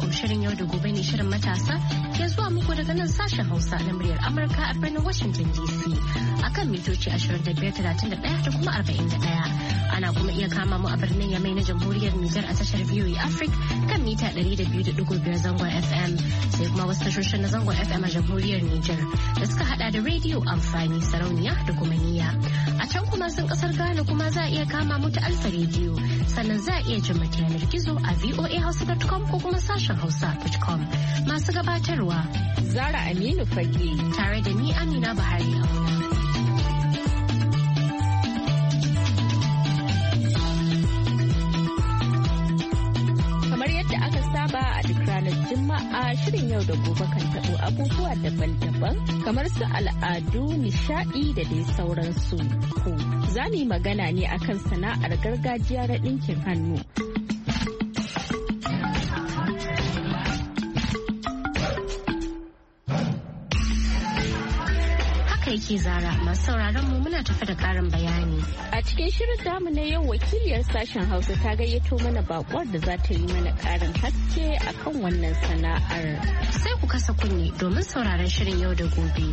alaikum, shirin yau da gobe ne shirin matasa ke zuwa muku daga nan sashen Hausa na muryar Amurka a birnin Washington DC akan mitoci 2531 da kuma 41. Ana kuma iya kama mu a birnin Yamai na Jamhuriyar Nijar a tashar VOA Africa kan mita 200.5 zangon FM, sai kuma wasu tashoshin na zangon FM a Jamhuriyar Nijar da suka hada da rediyo amfani, sarauniya da kuma niyya. A can kuma sun kasar Ghana kuma za a iya kama mu ta Alfa rediyo, sannan za a iya jin mu yanar gizo a voahausa.com ko kuma sashen hausa.com. Masu gabatarwa Zara Aminu Fage tare da ni Amina Buhari Auna. A duk ranar Juma'a shirin yau da gobe kan taɓo abubuwa daban-daban kamar su al'adu, nishaɗi da dai sauransu. Za mu yi magana ne akan sana'ar gargajiya na ɗinkin hannu. Yake Zara, masu sauraron mu muna tafi da karin bayani. A cikin shirin damu na yau wakiliyar sashen Hausa ta gayyato mana bakwar da za ta yi mana karin haske akan wannan sana'ar. Sai ku kasa kunne domin sauraron shirin yau da gobe.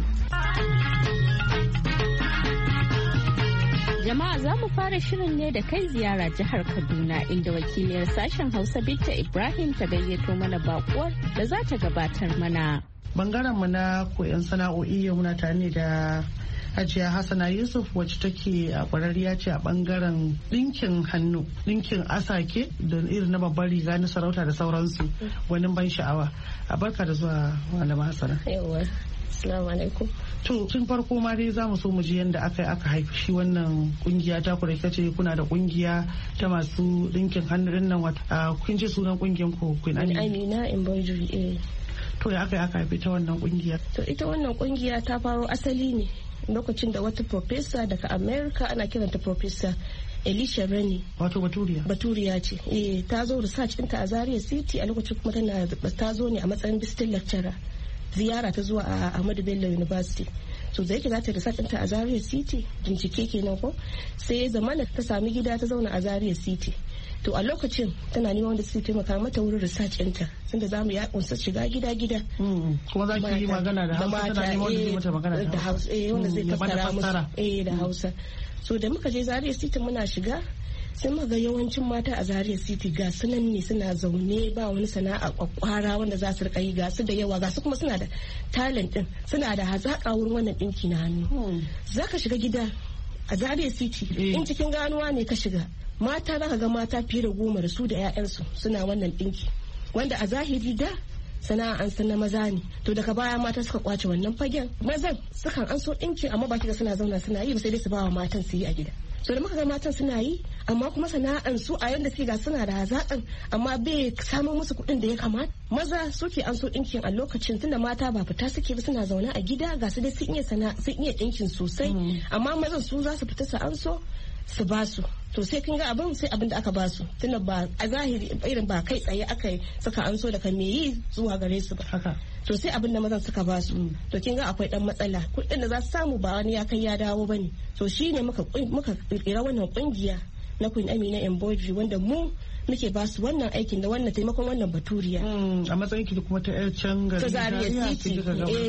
Jama'a za mu fara shirin ne da kai ziyara jihar Kaduna inda wakiliyar sashen Hausa Binta Ibrahim ta gayyato mana bakwar da za ta gabatar mana. Bangaren mu na koyon sana'o'i yau muna tare ne da Hajiya Hassana Yusuf wacce take a kwararriya ce a bangaren ɗinkin hannu, ɗinkin asake da irin na babbar riga na sarauta da sauransu, wani ban sha'awa. A barka da zuwa Malama Hassana. Yawwa. Assalamu alaikum. To tun farko ma dai za mu so mu ji yadda aka haifi shi wannan kungiya ta ku da kace kuna da kungiya ta masu ɗinkin hannu din nan wata kun ce sunan kungiyan ku Queen Amina Embroidery. To ya aka haifi ta wannan kungiya? To ita wannan kungiya ta faro asali ne lokacin da wata professor daga America ana kiranta Professor Elisha Reni. Wato Baturiya? Baturiya ce. Ta zo research ɗinta a Zaria City a lokacin kuma ta zo ne a matsayin visiting lecturer. Ziyara ta zuwa a Ahmadu Bello University. So da yake za ta research ɗinta a Zaria City, bincike kenan ko, sai zamana ta sami gida ta zauna a Zaria City. To a lokacin tana neman wanda su taimaka mata wurin research ɗinta, tunda za mu ya kunsa shiga gida-gida. Kuma za ki yi magana da Hausa, tana neman wanda zai mata magana da Hausa. Wanda zai fassara musu da Hausa. So da muka je Zaria City muna shiga, sai muka ga yawancin mata a Zaria City ga sunan ne suna zaune ba wani sana'a kwakwara wanda za su rika yi, ga su da yawa, ga su kuma suna da talent din, suna da hazaka wurin wannan dinki na hannu. Zaka shiga gida a Zaria City in cikin ganuwa ne ka shiga, mata zaka ga mata fiye da 10 da su da 'ya'yansu suna wannan dinki, wanda a zahiri da sana'a an san na maza ne. To daga baya mata suka kwace wannan fagen, mazan sukan an so dinki amma ba kiga suna zauna suna yi ba, sai dai su ba wa matan su yi a gida. So da muka ga matan suna yi amma kuma sana'an su a yanda suke ga suna da hazaƙan amma bai samun musu kuɗin da ya kamata. Maza suke an so ɗinkin a lokacin, tunda mata ba fita suke ba, suna zaune a gida, ga su dai sun iya ɗinkin sosai, amma mazan su za su fita su an so su ba su. To sai kin ga abin sai abin da aka ba su, tunda ba a zahiri irin ba kai tsaye aka saka an so daga me yi zuwa gare su ba. To sai abin da mazan suka ba su. To kin ga akwai dan matsala, kuɗin da za su samu ba wani ya kai ya dawo bane. To shine muka kirkira wannan kungiya na Queen Amina Embroidery, wanda mu muke ba su wannan aikin da wannan taimakon wannan Baturiya. A matsayin ki kuma ta yar can gari ta Zaria City,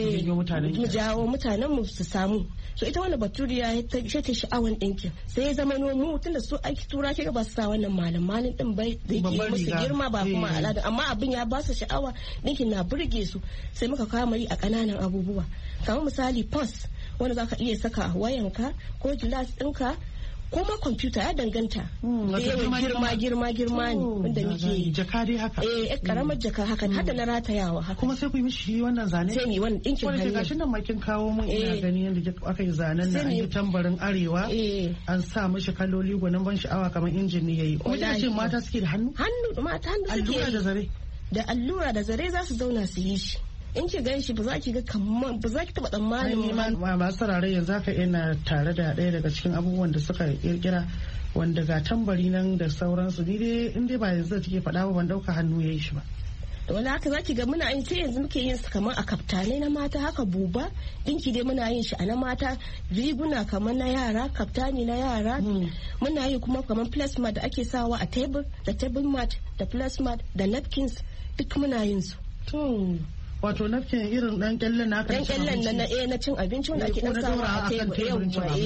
mu jawo mutanen mu su samu. So ita wannan Baturiya ta sha'awan ɗinkin, sai ya zama mu tunda su aiki tura ke ba su sa wannan malin din bai da yake musu girma ba kuma al'ada, amma abin ya ba su sha'awa, ɗinkin na burge su, sai muka kama yi a ƙananan abubuwa kamar misali purse wanda zaka iya saka a wayanka ko gilas ɗinka ko ma kwamfuta, ya danganta da yawan girma ne wanda muke yi. Jaka dai haka? Karamar jaka haka, hada na ratayawa haka. Kuma sai ku yi mishi wannan zane? Sai ni wannan ɗinkin hannu. Wanda gashin nan makin kawo mun ina gani yadda aka yi zanen na an yi tambarin arewa, an sa mishi kaloli gwanin ban sha'awa kamar injin ne yayi. Kuma kina ce mata suke da hannu? Mata hannu suke. Allura da zare? Da allura da zare za su zauna su yi shi. In ki gan shi ba za ki ga kamar ba za ki taba tsammanin masu sarare yanzu haka ina tare da ɗaya daga cikin abubuwan da suka kirkira wanda ga tambari nan da sauransu, ni dai in dai ba yanzu da take faɗa ba ban ɗauka hannu ya yi shi ba. wani haka zaki ga muna yin sai yanzu muke yin su kamar a kaftane na mata, haka buba dinki dai muna yin shi a na mata, riguna kamar na yara, kaftani na yara, muna yi kuma kamar plasmat da ake sawa a table, da table mat da plasmat da napkins duk muna yin su. Wato napkin irin dan kyallen na kan na cin abinci wanda ake dan sawa a tebur.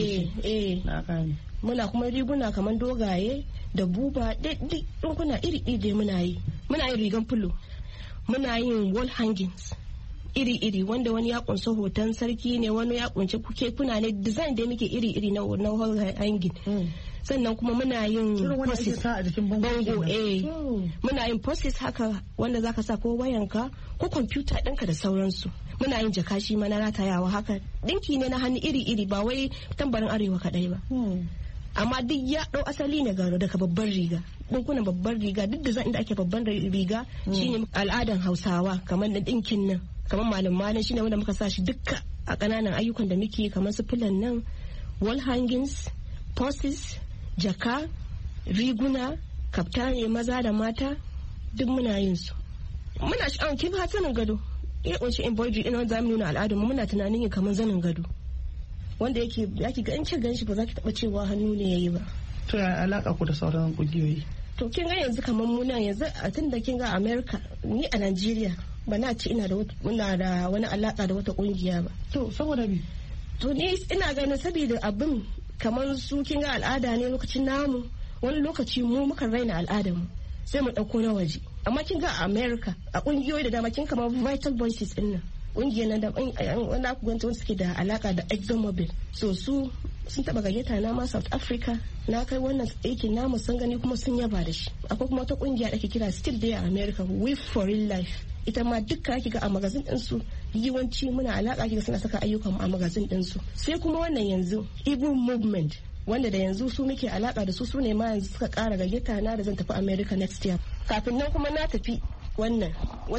Muna kuma riguna kamar dogaye da buba duk kuna iri da muna yi rigan fulo, muna yin wall hangings iri wanda wani ya kunsa hoton sarki ne, wani ya kunce kuke kuna ne design da muke iri na wall hanging. Sannan kuma muna yin posts bango muna yin posts haka wanda zaka sa ko wayanka ko kwamfuta ɗinka da sauransu. Muna yin jaka shi ma na ratayawa haka, dinki ne na hannu iri ba wai tambarin arewa kadai ba. Amma duk ya ɗau asali ne daga babban riga, ɗinkunan babban riga, duk da zan inda ake babban riga shine al'adan Hausawa, kamar na ɗinkin nan, kamar malam shine wanda muka sa shi dukka a ƙananan ayyukan da muke, kamar su filan nan, wall hangings, purses, jaka, riguna, kaftane maza da mata, duk muna yin su. Muna sha'awar kin ha zanin gado, ya kunshi embroidery ɗin wanda zamu nuna al'adun mu, muna tunanin yin kamar zanin gado wanda yake ga in ganshi ba za ki taba cewa hannu ne yayi ba. To ya alaka ku da sauran kungiyoyi? To kin ga yanzu kamar mu nan yanzu a tunda kin ga America, ni a Nigeria ba na ce ina da wani alaka da wata kungiya ba. To saboda me? To ni ina ganin saboda abin kamar su kin ga al'ada ne lokacin namu, wani lokaci mu muka raina al'adar mu sai mu dauko na waje. Amma kin ga a America a kungiyoyi da dama kin kamar Vital Voices din nan, kungiyar nan da wanda ku ganta wanda suke da alaka da ExxonMobil, so su sun taba gayyata na ma South Africa, na kai wannan aikin namu sun gani kuma sun yaba da shi. Akwai kuma wata kungiya da ake kira Still There a America, We for Real Life, ita ma dukka ake ga a magazin din su yawanci muna alaka ake ga suna saka ayyukan a magazin din su. Sai kuma wannan yanzu Igbo Movement wanda da yanzu su muke alaka da su ne ma yanzu suka kara gayyata na da zan tafi America next year. Kafin nan kuma na tafi wannan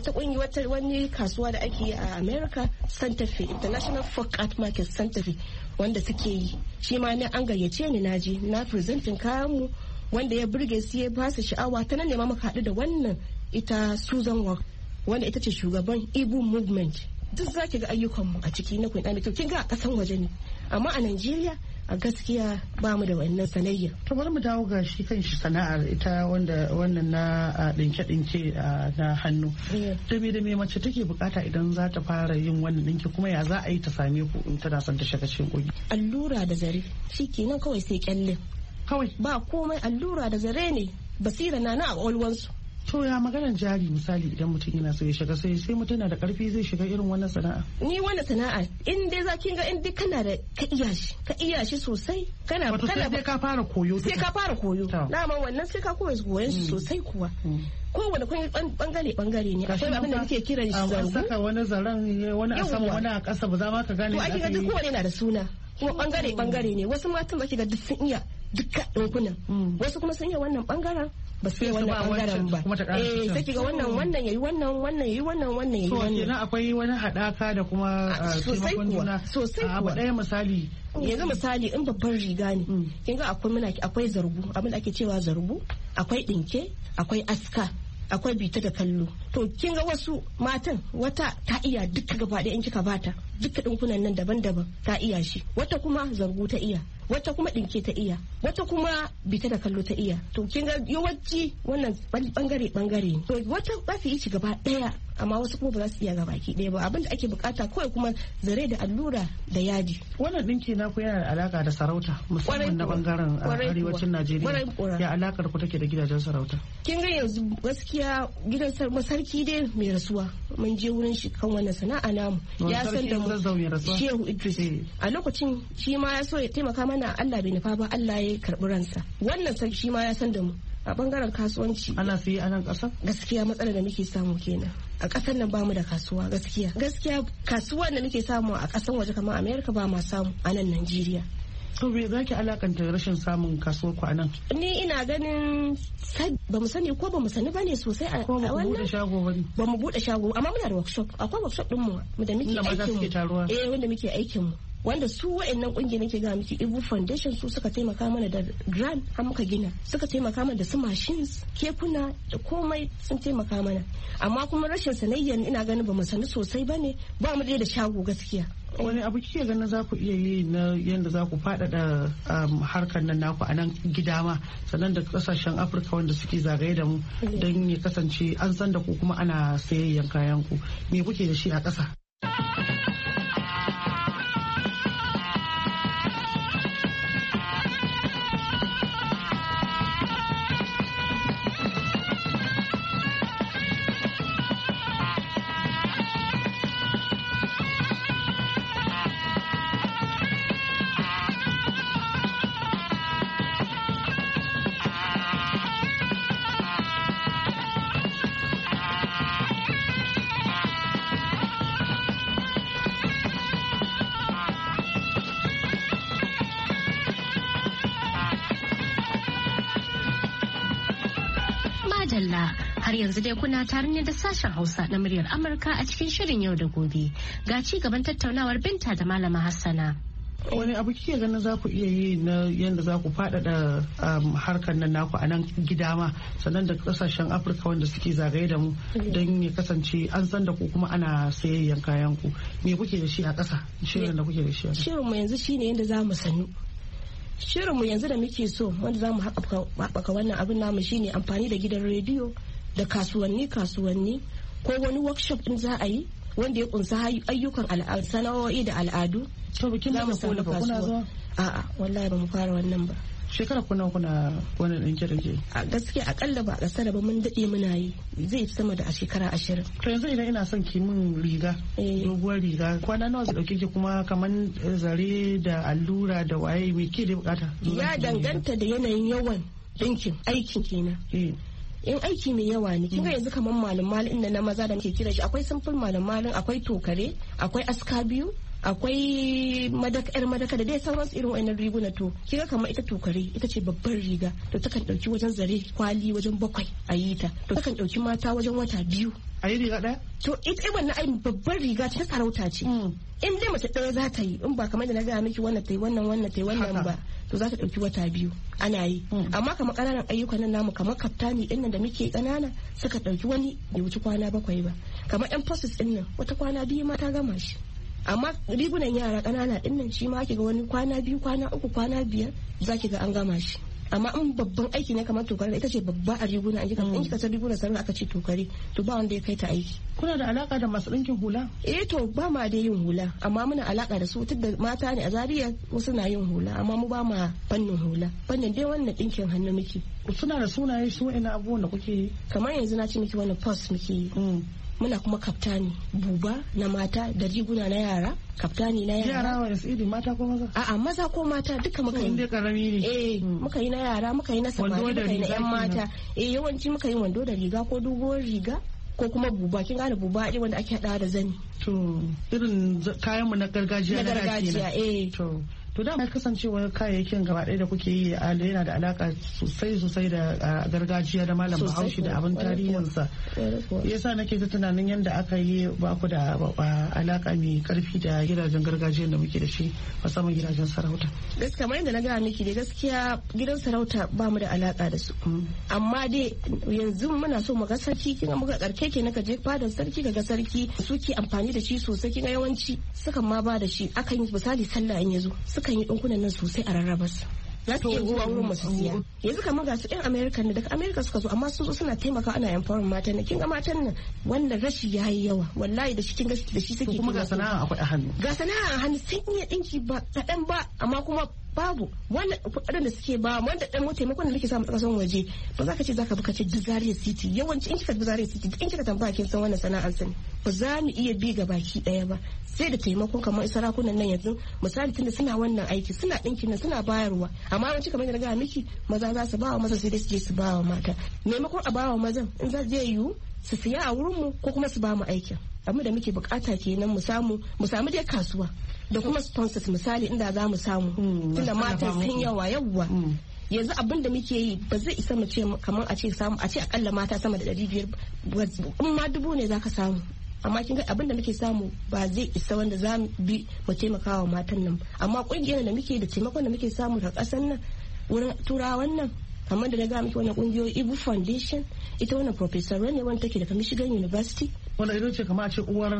wani kasuwa da ake yi a America, Santa Fe International Folk Art Market Santa Fe, wanda suke yi shi ma ne an gayyace ni naje na presenting kayan mu wanda ya burge su ya ba su sha'awa. Ta nan ne ma muka haɗu da wannan ita Susan Walk wanda ita ce shugaban Igbo Movement. Duk zaki ga ayyukan mu a ciki na Queen Ami. To kin ga a kasan waje ne, amma a Najeriya a gaskiya ba mu da wannan sanayya. To bari mu dawo ga shi kan shi sana'ar ita wannan na dinke-dinke na hannu. Da me mace take bukata idan za ta fara yin wannan dinki, kuma ya za a yi ta same ku in tana son ta shiga cikin kogi? Allura da zare shikenan kawai, sai kyalle kawai, ba komai. Allura da zare ne, basira na a alwansu. To ya maganar jari misali idan mutum yana so ya shiga, sai mutum na da karfi zai shiga irin wannan sana'a? Ni wannan sana'a in dai za kin ga in dai kana da ka iya shi sosai, kana sai ka fara koyo. Sai ka fara koyo. Dama wannan sai ka koyon shi sosai kuwa. Kowane bangare ne. Akwai abin da muke kiran shi zargu. Saka wani zaren, wani a sama wani a ƙasa, ba za ma ka gane. To ake ga duk kowane na da suna. Kuma bangare ne. Wasu matan ake ga duk sun iya dukkan ɗinkunan. Wasu kuma sun iya wannan bangaren, ba sai wannan bangaren ba. Sai kiga wannan yayi wannan yayi wannan yayi wannan. Kenan akwai wani hadaka da kuma taimakon juna. Sosai kuwa. Abu ɗaya misali. Yanzu misali in babban riga ne, kin ga akwai zargu, abin da ake cewa zargu, akwai dinke, akwai aska, akwai bita da kallo. To kin ga wasu matan wata ta iya duka gaba ɗaya in kika bata duka dinkunan nan daban-daban ta iya shi, wata kuma zargu ta iya, wata kuma dinke ta iya, wata kuma bita da kallo ta iya. To kin ga yawanci wannan bangare ne. To wata ba su yi shi gaba ɗaya, amma wasu kuma ba za su iya gaba ki ɗaya ba. Abin da ake bukata kawai kuma zare da allura da yaji. Wannan dinki na ku yana da alaka da sarauta, musamman na bangaren arewacin Najeriya. Ya alakar ku take da gidajen sarauta? Kin ga yanzu gaskiya gidan sarki dai mai rasuwa mun je wurin shi kan wannan sana'a namu, ya san da mu Shehu Idris. A lokacin shi ma ya so ya taimaka mana, Allah bai nufa ba, Allah ya karbi ransa. Wannan sarki shi ma ya san da mu a bangaren kasuwanci. Ana siye a nan ƙasa? Gaskiya matsalar da muke samu kenan. A ƙasar nan bamu da kasuwa gaskiya. Gaskiya kasuwa da muke samu a ƙasar waje kamar Amerika ba ma samu a nan Najeriya. To me za ki alakanta rashin samun kasuwar ku a nan? Ni ina ganin ba mu sani ko ba mu sani bane sosai a wannan. Ba mu bude shago bane. Ba mu bude shago, amma muna da workshop. Akwai workshop din mu da muke aikin mu. Wanda muke aikin mu. Wanda su wa'annan kungiyar nake ga miki, Igbo Foundation, su suka taimaka mana da grant har muka gina, suka taimaka mana da su machines, kekuna da komai sun taimaka mana. Amma kuma rashin sanayyar ina ganin ba mu sani sosai bane, ba mu da shago gaskiya. wani abu kike ganin za ku iya yi na yadda za ku faɗaɗa harkar nan naku a nan gida ma sannan da kasashen Afirka wanda suke zagaye da mu don ya kasance an san da ku kuma ana sayayyan kayan ku, me kuke da shi a ƙasa? Har yanzu dai kuna tare ne da sashen Hausa na muryar Amurka a cikin shirin yau da gobe. Ga ci gaban tattaunawar Binta da Malama Hassana. Wani abu kike ganin za ku iya yi na yadda za ku faɗaɗa harkar nan naku a nan gida ma sannan da kasashen Afirka wanda suke zagaye da mu don ya kasance an san da ku kuma ana sayayyan kayan ku, me kuke da shi a ƙasa? Shirin da kuke da shi. Shirin mu yanzu shine yadda za mu sanu. Shirin mu yanzu da muke so wanda za mu haɓaka wannan abin namu shine amfani da gidan rediyo da kasuwanni ko wani workshop din za a yi wanda ya kunsa ayyukan sana'o'i da al'adu. To bikin da kuna zuwa? A'a wallahi ba mu fara wannan ba. Shekara kuna wani ɗinke da a gaskiya akalla ba a ƙasar ba mun daɗe muna yi, zai sama da a shekara 20. To yanzu idan ina son ki min riga doguwar riga kwana nawa zai ɗauke ki kuma kaman zare da allura da waye me ke da bukata? Ya danganta da yanayin yawan ɗinkin aikin kenan. In aiki mai yawa ne kinga yanzu kamar malin na maza da muke kira shi akwai simple malin, akwai tokare, akwai aska biyu, akwai madaka da dai sauransu irin wa'annan riguna. To kiga kamar ita tokare ita ce babbar riga, to takan dauki wajen zare kwali wajen 7 a yi ta, to takan dauki mata wajen wata 2 a yi riga ɗaya. To ita wannan ai babbar riga ta sarauta ce. In dai mace ɗaya za ta yi, in ba kamar da na gaya miki wannan ta yi wannan ba, to za ta ɗauki wata 2 ana yi. Amma kamar ƙananan ayyukan nan namu kamar kaftani ɗin nan da muke ƙanana suka ɗauki wani bai wuce kwana 7 ba. Kamar yan process ɗin nan wata kwana 2 ma ta gama shi. Amma rigunan yara ƙanana ɗin nan shi ma ake ga wani kwana 2, kwana 3, kwana 5 za ki ga an gama shi. Amma in babban aiki ne kamar tokare ita ce babba a riguna in kika san riguna sarra aka ce tokare to ba wanda ya kai ta aiki. Kuna da alaka da masu ɗinkin hula? To ba ma da yin hula amma muna alaka da su, tun da mata ne a Zaria wasu na yin hula amma mu ba ma fannin hula, fannin dai wannan ɗinkin hannu muke. Suna da sunaye su ina abubuwan da kuke yi? Kamar yanzu na ce miki wannan post muke yi. Muna kuma kaftani buba na mata da riguna na yara, kaftani na yara wa iri mata ko maza? A'a maza ko mata duka muka yi. Inda karami ne. Muka yi na yara, muka yi na samari, muka yi na yan mata. Yawanci muka yi wando da riga ko doguwar riga ko kuma buba, kin gane buba ɗin wanda ake haɗawa da zani. To irin kayan mu na gargajiya na gargajiya. To da mai kasancewar kayayyakin gaba ɗaya da kuke yi yana da alaka sosai da gargajiya da malam Bahaushe da abin tarihinsa. Yasa nake ta tunanin yadda aka yi ba ku da alaka mai karfi da gidajen gargajiya da muke da shi musamman gidajen sarauta. Gaskiya kamar yadda na gaya miki dai gaskiya gidan sarauta ba mu da alaka da su. Amma dai yanzu muna so mu ga sarki, kin ga muka karke ke naka je fadar sarki ga sarki suke amfani da shi sosai, kin ga yawanci sukan ma ba da shi akan yi misali sallah in yazo kan yi ɗinkunan nan sosai a rarraba su. Za su iya zuwa wurin masu siya. Yanzu kamar ga su ɗan Amerika ne, daga Amerika suka zo amma sun zo suna taimaka ana empowering matan nan. Kin ga matan nan wannan rashi ya yi yawa wallahi da shi kin ga da shi suke. Kuma ga sana'a akwai a hannu. Ga sana'a a hannu sun iya ɗinki ba kaɗan ba amma kuma babu wannan kuɗaɗen da suke ba wanda ɗan taimakon da muke samu ƙasashen waje ba za ka ce za ka bi ka ce Zaria City yawanci in kika bi Zaria City in kika tambaya kin san wannan sana'ar sani ba za mu iya bi ga baki ɗaya ba sai da taimakon kamar sarakunan nan yanzu misali tunda suna wannan aiki suna ɗinkin nan suna bayarwa amma yawanci kamar yadda ga miki maza za su ba wa maza sai dai su je su ba wa mata maimakon a ba wa mazan in za je yiwu su siya a wurin mu ko kuma su ba mu aikin abin da muke bukata kenan mu samu dai kasuwa da kuma sponsors misali inda za mu samu tunda matan sun yawa yanzu abin da muke yi ba zai isa mu ce kamar a ce akalla mata sama da 500 in ma 1000 ne zaka samu amma kin ga abin da muke samu ba zai isa wanda za mu bi mu taimaka wa matan nan amma kungiyar da muke da taimakon da muke samu daga kasan nan wurin turawan nan kamar da na ga miki wannan kungiyoyi Ibu Foundation ita wannan professor ne wanda take daga Michigan University wanda ita ce kamar a ce uwar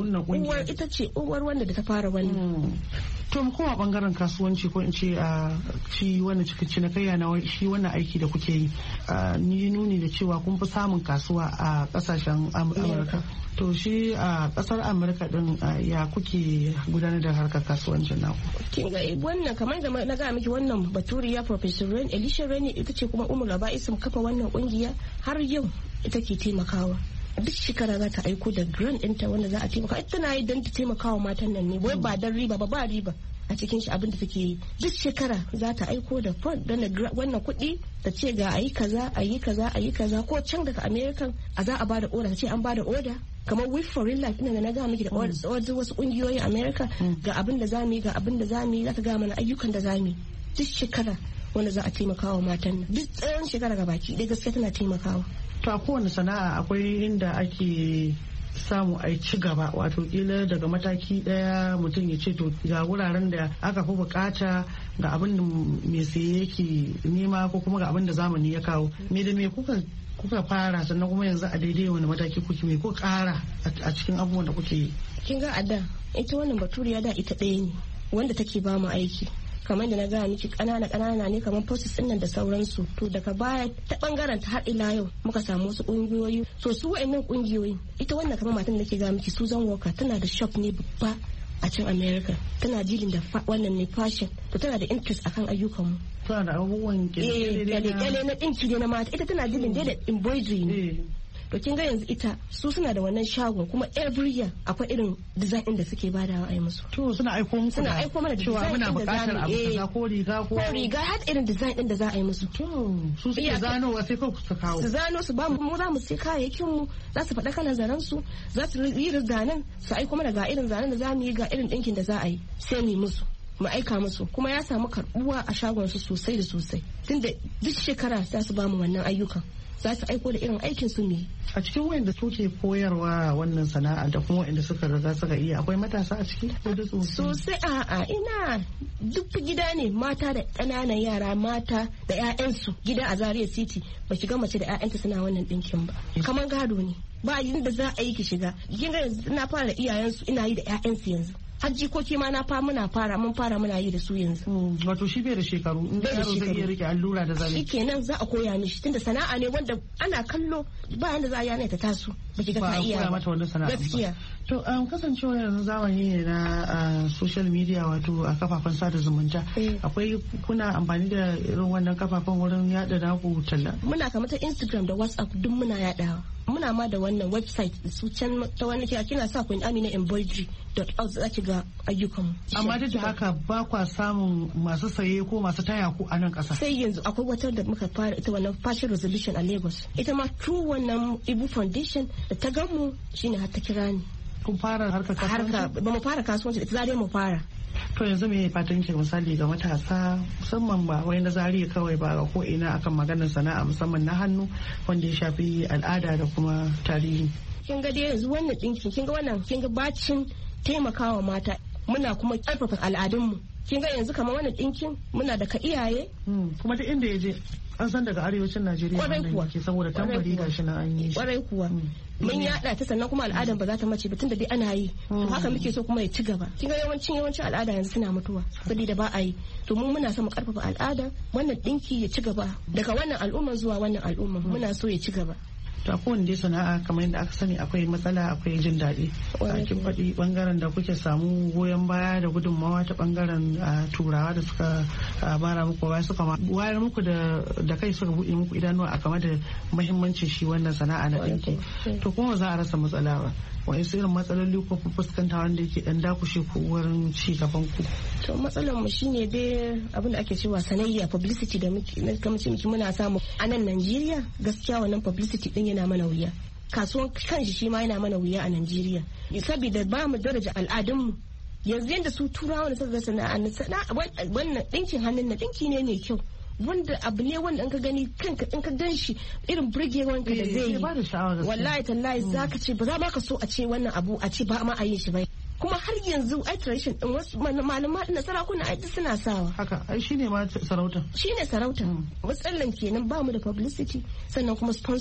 ita ce uwar wanda da ta fara wannan. To mu koma bangaren kasuwanci ko in ce a shi wannan cinikayya na shi wannan aiki da kuke yi, ni nuni da cewa kun fi samun kasuwa a kasashen Amurka. To shi a kasar Amurka din ya kuke gudanar da harkar kasuwancin naku? Kin ga wannan kamar da na ga miki wannan baturiya Professor Elisha Reni ita ce kuma Ummul Aba'isin kafa wannan kungiya har yau ita ke taimakawa. Duk shekara za ta aiko da grant ɗinta wanda za a taimaka. Ita tana yi don ta taimaka wa matan nan ne, wai ba don riba ba riba a cikin shi abin da take yi. Duk shekara za ta aiko da fund don wannan kuɗi ta ce ga ayi kaza ayi kaza ayi kaza, ko can daga American a za a bada order, ta ce an bada order kamar We for Real Life ina da na ga miki da wasu kungiyoyin America ga abin da zamu yi ga abin da zamu yi, za ta ga mana ayyukan da zamu yi duk shekara wanda za a taimaka wa matan nan. Duk tsawon shekara ga baki dai gaskiya tana taimakawa. To a kowane sana'a akwai inda ake samu a ci gaba, wato kila daga mataki daya mutum ya ce to ga wuraren da aka fi bukata ga abin da mai saye yake nema ko kuma ga abin da zamani ya kawo. Me da me kuka fara, sannan kuma yanzu a daidai wani mataki kuke, me ko kara a cikin abubuwan da kuke yi? Kin ga a da ita wannan baturiya da ita ɗaya ne wanda take ba mu aiki, kamar da na gaya miki kanana ne kamar process din nan da sauransu. To daga baya ta bangaren ta har ila yau muka samu wasu kungiyoyi. So su wa'annan kungiyoyi, ita wannan kamar matan da nake gaya miki Susan Walker tana da shop ne babba a can America, tana dealing da wannan ne fashion, to tana da interest akan ayyukanmu. Tana da abubuwan kyale na dinki ne na mata, ita tana dealing da embroidery ne. To kin ga yanzu ita su suna da wannan shagon, kuma every year akwai irin design din da suke badawa a yi musu. To suna aiko mana da cewa muna buƙatar abu kaza ko riga har irin design din da za a yi musu. To su suke zanowa sai kawai su kawo. Su zano su ba mu za mu sai kayayyakin mu, za su faɗa kalan zaren su, za su yi zanen su aiko mana ga irin zanen da za mu yi, ga irin ɗinkin da za a yi, sai mu yi musu. Mu aika musu, kuma ya samu karbuwa a shagon su sosai da sosai, tunda duk shekara za su ba mu wannan ayyukan, za su aiko da irin aikin su ne. A cikin wayanda suke koyarwa wannan sana'a da kuma wayanda suka riga suka iya, akwai matasa a ciki ko da sosai? A'a, ina duk gida ne, mata da ƙananan yara, mata da 'ya'yansu. Gida a Zaria City ba shiga mace da 'ya'yanta suna wannan ɗinkin ba, kamar gado ne, ba yin da za a yi ki shiga. Kin ga yanzu na fara da iyayensu, ina yi da 'ya'yansu yanzu. Har jikoki ma mun fara muna yi da su yanzu. Wato shi bai da shekaru, inda yaro zai iya rike allura da zane. Shikenan za a koya mishi, tunda sana'a ne wanda ana kallo, ba yanda za a yana ta taso baki ga ta iya ba. Gaskiya. To kasancewa yanzu zamani ne na social media, wato a kafafen sada zumunta, akwai kuna amfani da irin wannan kafafen wurin yada naku talla? Muna kamar ta Instagram da WhatsApp duk muna yadawa. Muna ma da wannan website su can ta wani kina sa Queen Amina embroidery.org za ki ga ayyukanmu. Amma duk da haka ba kwa samun masu saye ko masu taya ku a nan ƙasa? Sai yanzu akwai wata da muka fara, ita wannan Fashion Resolution a Lagos. Ita ma through wannan Ibu Foundation da ta gamu shine har ta kira ni. Kun fara harkar kasuwanci? Ba mu fara kasuwanci, ita zare mu fara. To yanzu me fatan ki misali ga matasa, musamman ba wai na Zaria kawai ba, ga ko ina akan maganar sana'a musamman na hannu wanda ya shafi al'ada da kuma tarihi? Kin ga dai yanzu wannan dinkin, kin ga bacin taimakawa mata, muna kuma karfafa al'adunmu. Kin ga yanzu kamar wannan dinkin muna da ka iyaye, kuma duk inda ya je an san daga arewacin Najeriya wanda yake, saboda tambari gashi na an yi shi. Kwarai kuwa. Mun yada ta, sannan kuma al'adan ba za ta mace ba, tunda dai ana yi. To haka muke so kuma ya ci gaba. Kin ga yawancin al'ada yanzu suna mutuwa saboda ba a yi. To mu muna so mu karfafa al'ada, wannan dinki ya ci gaba daga wannan al'umma zuwa wannan al'umma, muna so ya ci gaba. To a kowane dai sana'a kamar yadda aka sani akwai matsala akwai jin daɗi. Kin faɗi bangaren da kuke samu goyon baya da gudunmawa ta bangaren turawa da suka bara muku baya, suka wayar muku da kai, suka buɗe muku idanuwa a game da muhimmancin shi wannan sana'a na ɗinki. To kuma za a rasa matsala ba, wani irin matsaloli ko fuskanta wanda yake dan dakushe ku wurin ci gaban ku? To matsalar mu shine dai abin da ake cewa sanayya, publicity da muke muna samu a nan Najeriya. Gaskiya wannan publicity din yana mana wuya. Kasuwan kanshi shi ma yana mana wuya a Najeriya, saboda ba mu daraja al'adunmu. Yanzu yanda su turawa da suka ga sana'a wannan dinkin hannun na dinki ne mai kyau, wanda abu ne wanda in ka gani kanka, in ka gan shi irin burgewanka da zai yi, wallahi tallahi zaka ce ba za ma ka so a ce wannan abu a ce ba ma a yin shi ba. Kuma har yanzu ai tradition din wasu malama na sarakuna ai suna sawa haka, ai shine ma sarauta, matsalan kenan ba mu da publicity, sannan kuma sponsor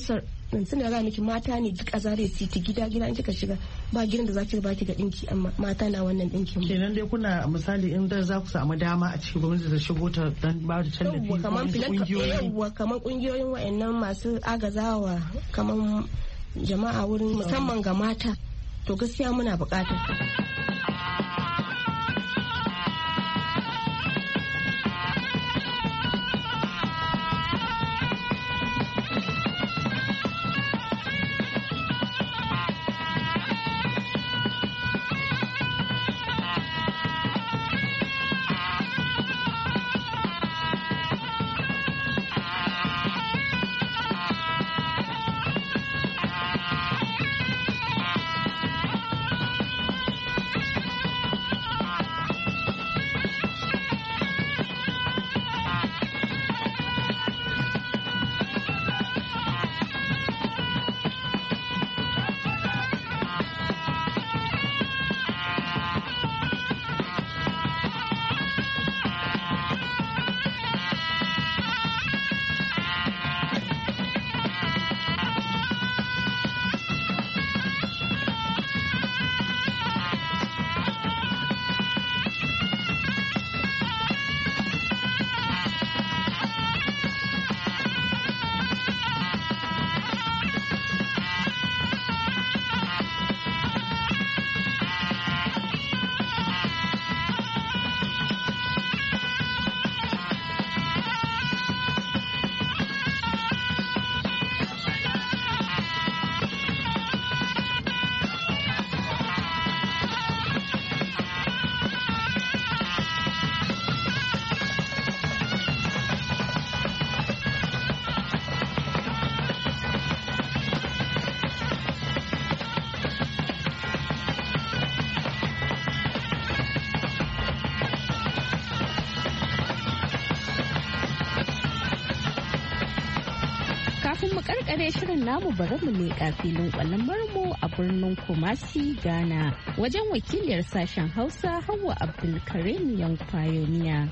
sun da miki mata ne duk a Zaria City gida in kika shiga ba gidan da zaki ba ki ga dinki amma mata na wannan dinkin. Kenan dai kuna misali in da za ku samu dama a cikin gwamnati da shigo ta dan ba da tallafi kamar kungiyoyin wayannan masu agazawa kamar jama'a wurin musamman ga mata to gaskiya muna buƙatar. Kafin mu karkare shirin namu bari mu leƙa filin kwalamar mu a birnin Kumasi, Ghana, wajen wakiliyar sashen Hausa Hauwa Abdulkarim Young Pioneer.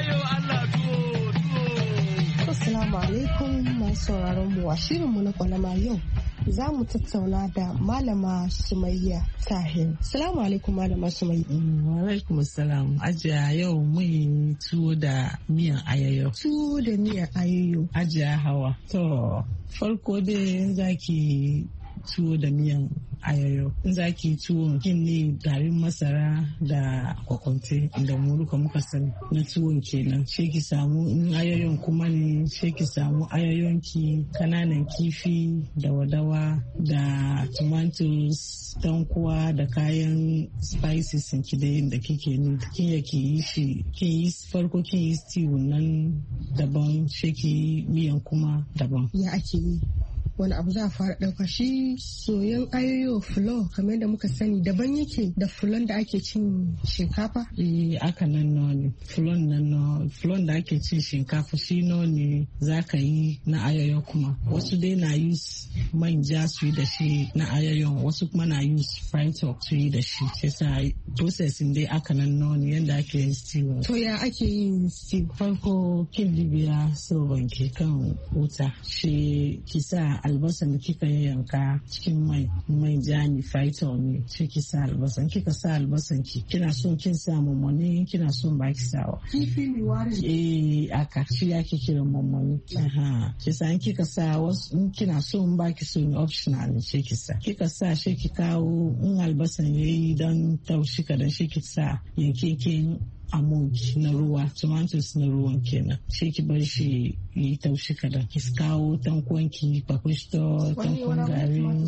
Assalamu alaikum masu sauraron mu a shirin mu na kwalama yau. Za mu tattauna da Malama Sumayya Tahir. Salamu alaikum Malama Sumayya. Wa alaikum salam. Ajiya yau mun tuwo da miyan ayoyo. Tuwo da miyan ayoyo. Ajiya Hawa. To farko dai zaki tuwo da miyan ayoyo. In zaki tuwon kin ne garin masara da kwakwante da muruka muka sani na tuwon kenan. Sai ki samu in ayoyon kuma ne sai ki samu ayoyonki kananan kifi da wadawa da tomatoes tankuwa da kayan spices ki da yin da kike ne. Kin ya ki yi shi kin yi farko kin yi stew nan daban sai ki yi miyan kuma daban. Ya ake yi? Wani abu za a fara ɗauka shi soyan ayoyo fulo kamar da muka sani daban yake da fulon da ake cin shinkafa? Aka nan ne fulon da ake cin shinkafa shi ne za ka yi na ayoyo kuma wasu dai na use manja su yi da shi na ayoyon wasu kuma na use fried talk su yi da shi sai sa processing dai aka nan ne yadda ake yin stew. To ya ake yin stew? Farko kin bibiya soban ki kan wuta shi ki sa albasan da kika yanka cikin mai jani fighter ne sai ki sa albasan kika sa albasan ki kina son kin sa mamoni kina son baki sawa kifi ne wari aka shi yake kiran mamoni ki sa kika sa wasu in kina son baki so ne optional ne sai ki sa kika sa sai ki kawo in albasan yayi dan taushi kadan sai ki sa yankekin amogi na ruwa tomatoes na ruwan kenan sai ki bar shi yi taushi kadan ki kawo tankon ki pakusto tankon garin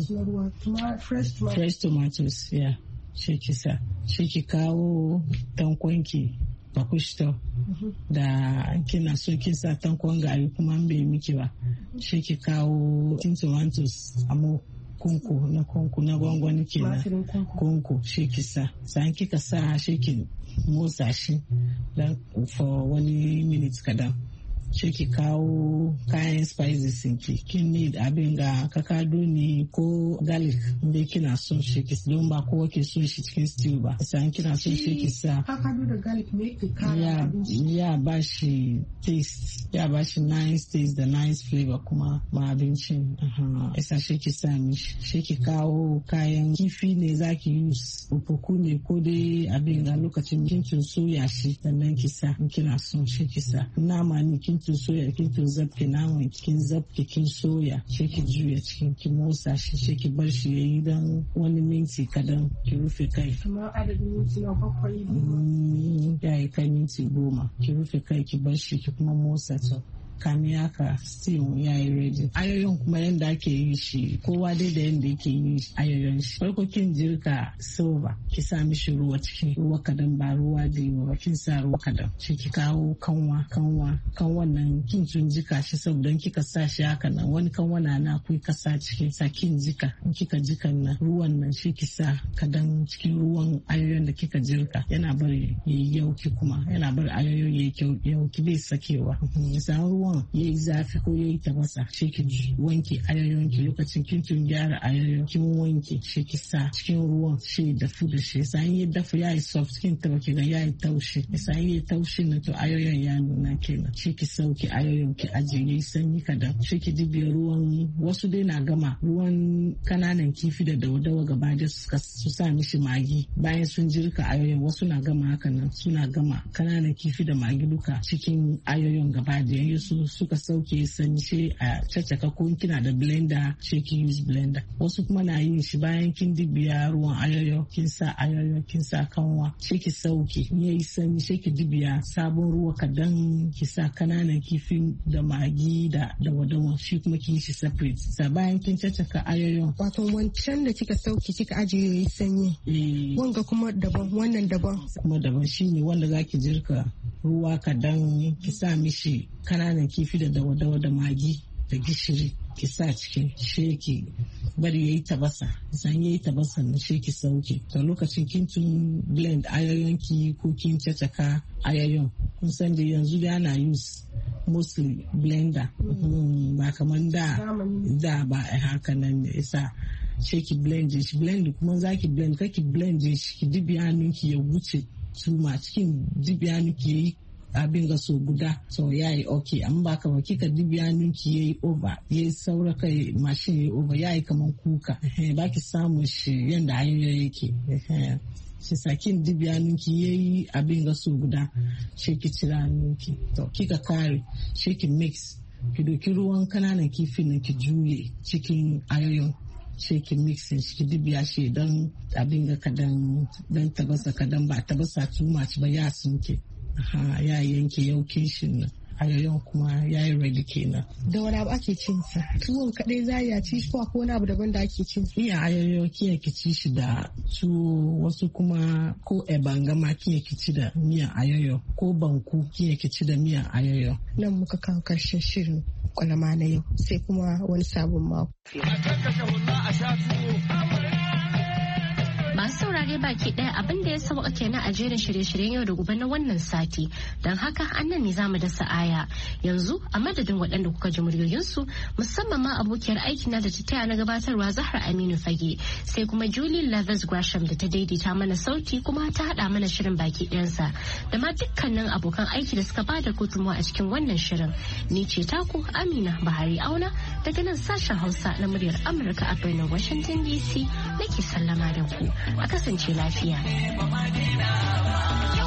fresh tomatoes ya sai ki sa sai ki kawo tankon ki pakusto da kina so kin sa tankon gari kuma bai miki ba sai ki kawo tomatoes amo kunku na gwangwani kenan kunku shi kisa san kika sa shi ki motsa shi dan for wani minute kadan sai ki kawo kayan spices ki kin need abin ga kakado ne ko garlic inda kina son shi ki don ba kowa ke son shi cikin stew ba sai kina son shi ki sa kakado da garlic ne ki kara ya ba shi taste, ya ba shi nice taste da nice flavor kuma ma abincin. Isa shi ki sa mishi shi ki kawo kayan kifi ne zaki use ufuku ne ko dai abin ga lokacin kin soya shi sannan ki sa in kina son shi ki sa nama ne kin soya kin zabke naman kin zabke kin soya shi ki juya cikin ki motsa shi ki bar shi yayi dan wani minti kadan ki rufe kai kamar adadin minti na 7 ya yi kai minti 10 ki rufe kai ki bar shi ki kuma motsa ta kami haka stew ya yi ready. Ayoyin kuma yadda ake yi shi kowa dai da yadda yake yi ayoyin shi. Farko kin jirka silver ki sa mishi ruwa cikin ruwa kadan ba ruwa da yawa kin sa ruwa kadan. Shi ki kawo kanwan nan kin tun jika shi saboda kika sa shi haka nan wani kanwa na akwai kasa cikin sa kin jika in kika jikan nan ruwan nan shi ki sa kadan cikin ruwan ayoyin da kika jirka yana bari yayi yauki kuma yana bari ayoyin yayi yauki bai sakewa. Ruwan ya yi zafi ko ya yi tabasa shi ki wanke ayoyonki lokacin kin tun gyara ayoyon kin wanke shi ki sa cikin ruwan shi dafu da shi sai ya dafu ya yi soft kin taba ki ga ya yi taushi sai ya taushi na to ayoyon ya nuna kenan shi ki sauke ayoyon ki aje yayi sanyi kadan shi ki dibiya ruwan wasu dai na gama ruwan kananan kifi da dawa gaba da su sa mishi magi bayan sun jirka ayoyon wasu na gama haka nan suna gama kananan kifi da magi duka cikin ayoyon gaba da yayi su suka sauke sanyi shi a caccaka ko kina da blender shi ki use blender wasu kuma na yin shi bayan kin dibiya ruwan ayoyo kin sa kanwa shi ki sauke yayi sanyi shi ki dibiya sabon ruwa kadan ki sa kananan kifin da magi da wadawa shi kuma ki shi separate sa bayan kin caccaka ayoyo wato wancan da kika sauke kika ajiye yayi sanyi wanga kuma daban wannan daban kuma daban shine wanda zaki jirka ruwa kadan ki sa mishi kananan kifi da dawa da magi da gishiri ki sa cikin sheki bari yayi tabasa san yayi tabasa na sheki sauke to lokacin kin tun blend ayoyonki ko kin cacaka ayoyon kun san da yanzu da ana use mostly blender ba kaman da ba haka nan ne isa sheki blend shi blend kuma zaki blend kake blend shi ki dibi hannunki ya wuce suma cikin dibi hannunki yayi abin ga so guda so yayi okay amma ba ka ba kika dibi hannunki yayi over yayi saura kai mashin yayi over yayi kaman kuka ba ki samu shi yanda ayoyi yake shi sakin dibi hannunki yayi abin ga so guda shi ki cira hannunki to kika kare shi ki mix ki doki ruwan kananan kifin nan ki juye cikin ayoyin sai ki mixin shi ki dibiya shi don abin ga kadan dan tabasa kadan ba tabasa too much ba ya sunke ya yanke yaukin shi nan ayoyin kuma ya yi ready kenan. Da wani abu ake cin sa? Tuwon kadai za ya ci shi ko wani abu daban da ake cin sa? Iya ayoyin kiya ki ci shi da tuwo wasu kuma ko ebangama kiya ki ci da miyan ayoyo ko banku kiya ki ci da miyan ayoyo. Nan muka kawo karshen shirin kwalama na yau sai kuma wani sabon mako. Masu saurare baki ɗaya abin da ya sauka kenan a jerin shirye-shiryen yau da gobe na wannan sati. Don haka annan ne zamu dasa aya. Yanzu a madadin waɗanda kuka ji muryoyinsu musamman ma abokiyar aikina da ta taya na gabatarwa Zahra Aminu Fage sai kuma Julie Leathers Gresham da ta daidaita mana sauti kuma ta haɗa mana shirin baki ɗayansa da ma dukkanin abokan aiki da suka bada gudunmawa a cikin wannan shirin. Ni ce taku Amina Bahari Auna daga nan sashen Hausa na muryar Amurka a birnin Washington DC nake sallama da ku. A kasance lafiya.